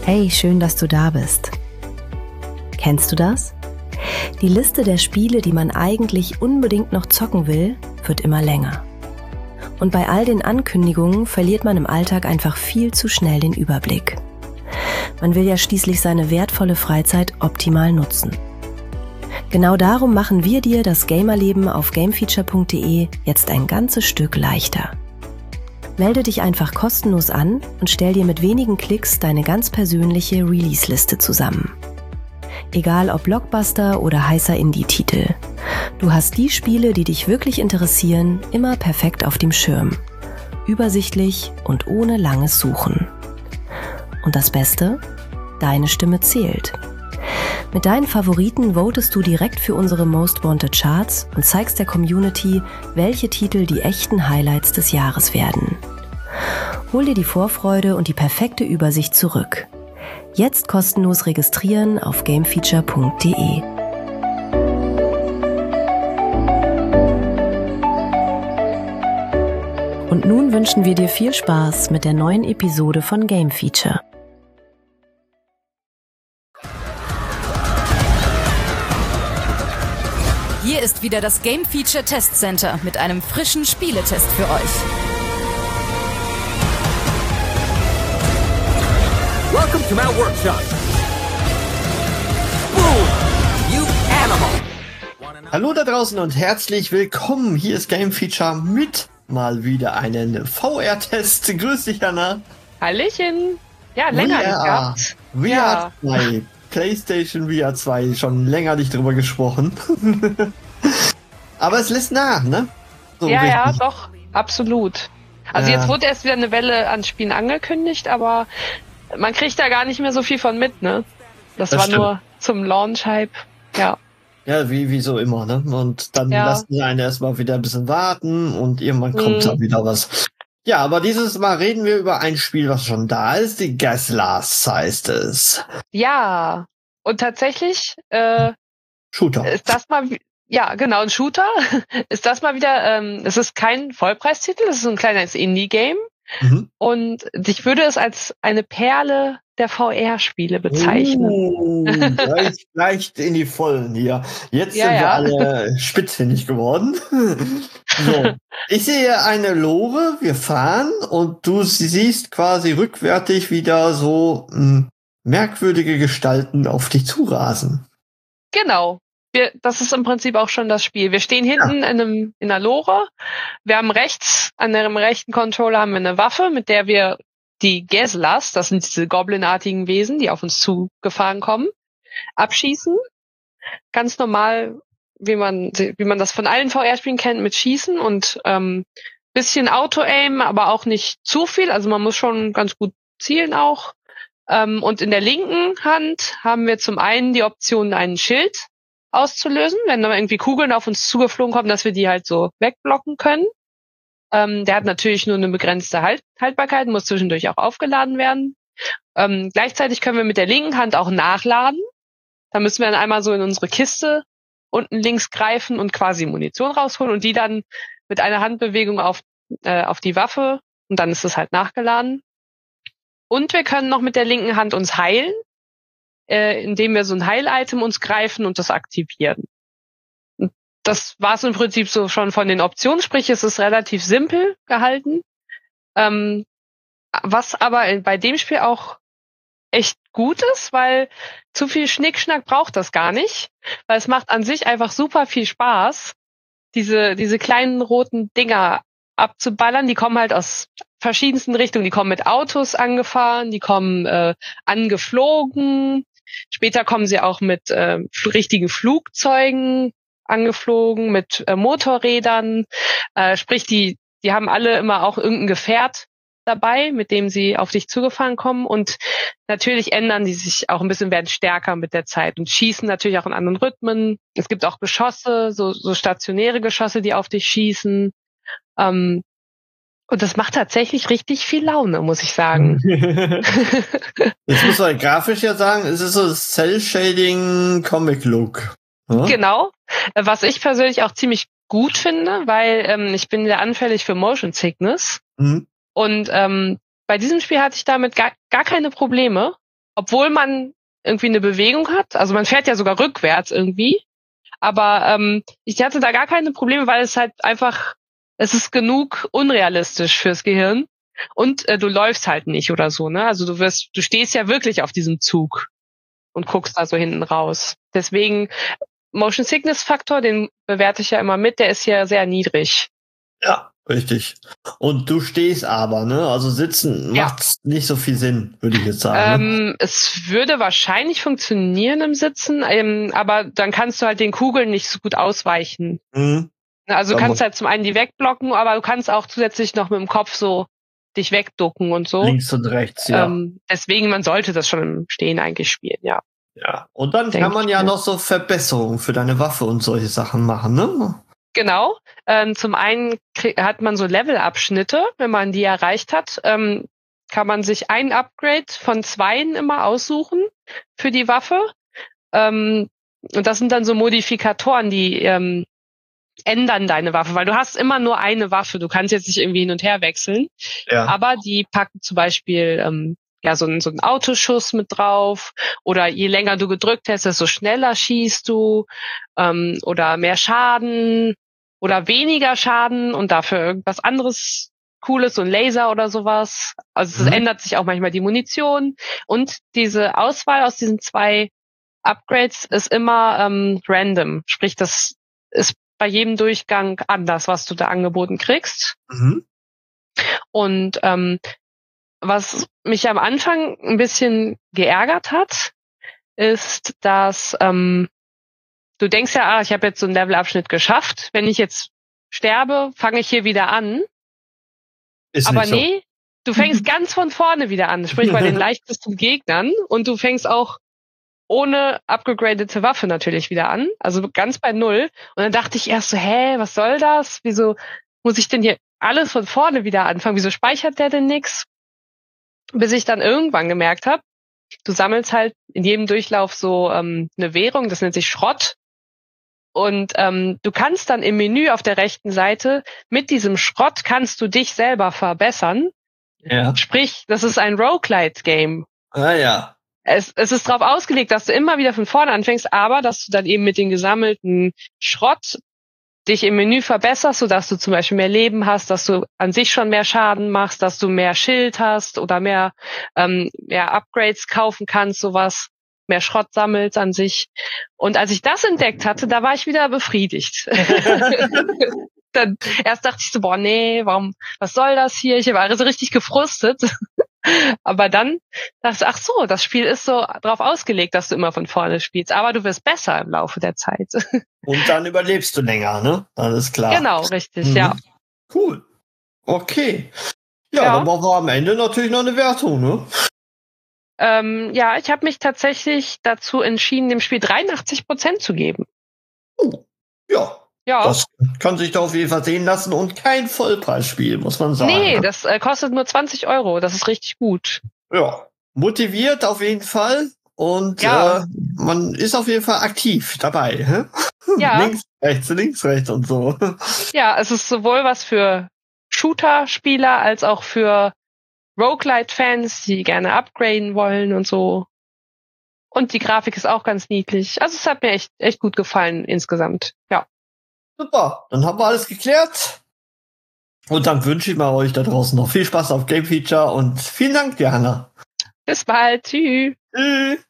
Hey, schön, dass du da bist. Kennst du das? Die Liste der Spiele, die man eigentlich unbedingt noch zocken will, wird immer länger. Und bei all den Ankündigungen verliert man im Alltag einfach viel zu schnell den Überblick. Man will ja schließlich seine wertvolle Freizeit optimal nutzen. Genau darum machen wir dir das Gamerleben auf gamefeature.de jetzt ein ganzes Stück leichter. Melde dich einfach kostenlos an und stell dir mit wenigen Klicks deine ganz persönliche Release-Liste zusammen. Egal ob Blockbuster oder heißer Indie-Titel. Du hast die Spiele, die dich wirklich interessieren, immer perfekt auf dem Schirm. Übersichtlich und ohne langes Suchen. Und das Beste? Deine Stimme zählt. Mit deinen Favoriten votest du direkt für unsere Most Wanted Charts und zeigst der Community, welche Titel die echten Highlights des Jahres werden. Hol dir die Vorfreude und die perfekte Übersicht zurück. Jetzt kostenlos registrieren auf gamefeature.de. Und nun wünschen wir dir viel Spaß mit der neuen Episode von Game Feature. Hier ist wieder das Game Feature Test Center mit einem frischen Spieletest für euch. Welcome to my workshop. Boom! You animal! Hallo da draußen und herzlich willkommen. Hier ist Game Feature mit mal wieder einen VR-Test. Grüß dich, Jana. Hallöchen. Ja, länger nicht gehabt. VR 2. PlayStation VR 2. Schon länger nicht drüber gesprochen. Aber es lässt nach, ne? So ja, richtig. Ja, doch. Absolut. Also jetzt wurde erst wieder eine Welle an Spielen angekündigt, aber man kriegt da gar nicht mehr so viel von mit, ne? Das war stimmt. Nur zum Launch-Hype. Ja. Ja, wie so immer, ne? Und dann lassen sie einen erstmal wieder ein bisschen warten und irgendwann kommt da wieder was. Ja, aber dieses Mal reden wir über ein Spiel, was schon da ist. Die Geslast heißt es. Ja. Und tatsächlich Shooter. Ist das mal, ja, genau, ein Shooter. Ist das mal wieder, es ist kein Vollpreistitel, es ist ein kleines Indie-Game. Mhm. Und ich würde es als eine Perle der VR-Spiele bezeichnen. Gleich in die Vollen hier. Jetzt sind wir alle spitzfindig geworden. So. Ich sehe eine Lore, wir fahren und du siehst quasi rückwärtig wieder so merkwürdige Gestalten auf dich zurasen. Genau. Das ist im Prinzip auch schon das Spiel. Wir stehen hinten in einer Lore. Wir haben rechts, an dem rechten Controller haben wir eine Waffe, mit der wir die Geslast, das sind diese Goblin-artigen Wesen, die auf uns zugefahren kommen, abschießen. Ganz normal, wie man das von allen VR-Spielen kennt, mit Schießen und bisschen Auto-Aim, aber auch nicht zu viel. Also man muss schon ganz gut zielen auch. Und in der linken Hand haben wir zum einen die Option, einen Schild auszulösen, wenn da irgendwie Kugeln auf uns zugeflogen kommen, dass wir die halt so wegblocken können. Der hat natürlich nur eine begrenzte Haltbarkeit, muss zwischendurch auch aufgeladen werden. Gleichzeitig können wir mit der linken Hand auch nachladen. Da müssen wir dann einmal so in unsere Kiste unten links greifen und quasi Munition rausholen und die dann mit einer Handbewegung auf die Waffe und dann ist es halt nachgeladen. Und wir können noch mit der linken Hand uns heilen, indem wir so ein Heil-Item uns greifen und das aktivieren. Und das war es im Prinzip so schon von den Optionen, sprich es ist relativ simpel gehalten. Was aber bei dem Spiel auch echt gut ist, weil zu viel Schnickschnack braucht das gar nicht, weil es macht an sich einfach super viel Spaß, diese kleinen roten Dinger abzuballern. Die kommen halt aus verschiedensten Richtungen. Die kommen mit Autos angefahren, die kommen angeflogen. Später kommen sie auch mit richtigen Flugzeugen angeflogen, mit Motorrädern. Sprich, die haben alle immer auch irgendein Gefährt dabei, mit dem sie auf dich zugefahren kommen. Und natürlich ändern die sich auch ein bisschen, werden stärker mit der Zeit und schießen natürlich auch in anderen Rhythmen. Es gibt auch Geschosse, so stationäre Geschosse, die auf dich schießen. Und das macht tatsächlich richtig viel Laune, muss ich sagen. Jetzt muss man grafisch ja sagen, es ist so Cell-Shading-Comic-Look. Hm? Genau. Was ich persönlich auch ziemlich gut finde, weil ich bin sehr anfällig für Motion Sickness. Mhm. Und bei diesem Spiel hatte ich damit gar keine Probleme. obwohl man irgendwie eine Bewegung hat, also man fährt ja sogar rückwärts irgendwie, aber ich hatte da gar keine Probleme, weil es halt einfach, es ist genug unrealistisch fürs Gehirn und du läufst halt nicht oder so, ne? Also du stehst ja wirklich auf diesem Zug und guckst da so hinten raus. Deswegen Motion Sickness Faktor, den bewerte ich ja immer mit, der ist ja sehr niedrig. Ja, richtig. Und du stehst aber, ne? Also sitzen macht nicht so viel Sinn, würde ich jetzt sagen. Ne? Es würde wahrscheinlich funktionieren im Sitzen, aber dann kannst du halt den Kugeln nicht so gut ausweichen. Mhm. Also du kannst halt zum einen die wegblocken, aber du kannst auch zusätzlich noch mit dem Kopf so dich wegducken und so. Links und rechts, ja. Deswegen, man sollte das schon im Stehen eigentlich spielen, ja. Ja, und dann kann man ja noch so Verbesserungen für deine Waffe und solche Sachen machen, ne? Genau. Zum einen hat man so Levelabschnitte, wenn man die erreicht hat, kann man sich ein Upgrade von 2 immer aussuchen für die Waffe. Und das sind dann so Modifikatoren, die ändern deine Waffe, weil du hast immer nur eine Waffe. Du kannst jetzt nicht irgendwie hin und her wechseln. Ja. Aber die packen zum Beispiel so einen Autoschuss mit drauf, oder je länger du gedrückt hast, desto schneller schießt du, oder mehr Schaden oder weniger Schaden und dafür irgendwas anderes Cooles, so ein Laser oder sowas. Also es ändert sich auch manchmal die Munition, und diese Auswahl aus diesen 2 Upgrades ist immer random. Sprich, das ist bei jedem Durchgang anders, was du da angeboten kriegst. Mhm. Und was mich am Anfang ein bisschen geärgert hat, ist, dass du denkst ja, ich habe jetzt so einen Levelabschnitt geschafft. Wenn ich jetzt sterbe, fange ich hier wieder an. Aber nee, du fängst ganz von vorne wieder an. Sprich, bei den leichtesten Gegnern. Und du fängst auch ohne abgegradete Waffe natürlich wieder an. Also ganz bei 0. Und dann dachte ich erst so, was soll das? Wieso muss ich denn hier alles von vorne wieder anfangen? Wieso speichert der denn nix? Bis ich dann irgendwann gemerkt habe, du sammelst halt in jedem Durchlauf so eine Währung, das nennt sich Schrott. Und du kannst dann im Menü auf der rechten Seite mit diesem Schrott kannst du dich selber verbessern. Ja. Sprich, das ist ein Roguelite-Game. Ah ja. Es ist darauf ausgelegt, dass du immer wieder von vorne anfängst, aber dass du dann eben mit dem gesammelten Schrott dich im Menü verbesserst, sodass du zum Beispiel mehr Leben hast, dass du an sich schon mehr Schaden machst, dass du mehr Schild hast oder mehr Upgrades kaufen kannst, sowas, mehr Schrott sammelst an sich. Und als ich das entdeckt hatte, da war ich wieder befriedigt. Dann erst dachte ich so, nee, was soll das hier? Ich war so richtig gefrustet. Aber dann dachte ich, ach so, das Spiel ist so drauf ausgelegt, dass du immer von vorne spielst. Aber du wirst besser im Laufe der Zeit. Und dann überlebst du länger, ne? Alles klar. Genau, richtig, ja. Cool. Okay. Ja, dann brauchen wir am Ende natürlich noch eine Wertung, ne? Ich habe mich tatsächlich dazu entschieden, dem Spiel 83% zu geben. Ja. Das kann sich da auf jeden Fall sehen lassen und kein Vollpreisspiel, muss man sagen. Nee, das kostet nur 20 €. Das ist richtig gut. Ja, motiviert auf jeden Fall und man ist auf jeden Fall aktiv dabei. Hä? Ja. Links, rechts und so. Ja, es ist sowohl was für Shooter-Spieler als auch für Roguelite-Fans, die gerne upgraden wollen und so. Und die Grafik ist auch ganz niedlich. Also es hat mir echt gut gefallen insgesamt. Ja. Super, dann haben wir alles geklärt. Und dann wünsche ich mal euch da draußen noch viel Spaß auf Game Feature und vielen Dank, Diana. Bis bald. Tschüss. Tschüss.